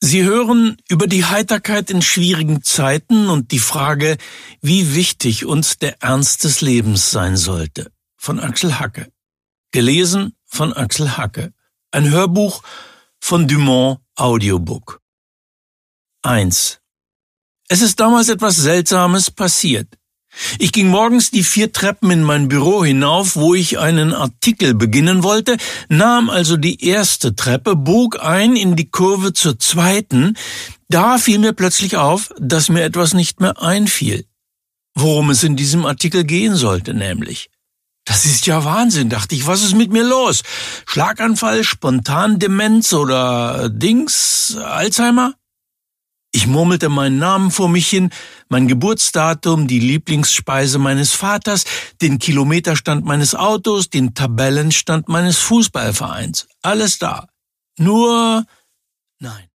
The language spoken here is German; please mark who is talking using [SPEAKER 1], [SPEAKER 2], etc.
[SPEAKER 1] Sie hören über die Heiterkeit in schwierigen Zeiten und die Frage, wie wichtig uns der Ernst des Lebens sein sollte, von Axel Hacke. Gelesen von Axel Hacke. Ein Hörbuch von Dumont Audiobook. 1. Es ist damals etwas Seltsames passiert. Ich ging morgens die 4 Treppen in mein Büro hinauf, wo ich einen Artikel beginnen wollte, nahm also die erste Treppe, bog ein in die Kurve zur zweiten. Da fiel mir plötzlich auf, dass mir etwas nicht mehr einfiel. Worum es in diesem Artikel gehen sollte, nämlich. Das ist ja Wahnsinn, dachte ich. Was ist mit mir los? Schlaganfall, Spontandemenz oder Alzheimer? Ich murmelte meinen Namen vor mich hin, mein Geburtsdatum, die Lieblingsspeise meines Vaters, den Kilometerstand meines Autos, den Tabellenstand meines Fußballvereins. Alles da. Nur, nein.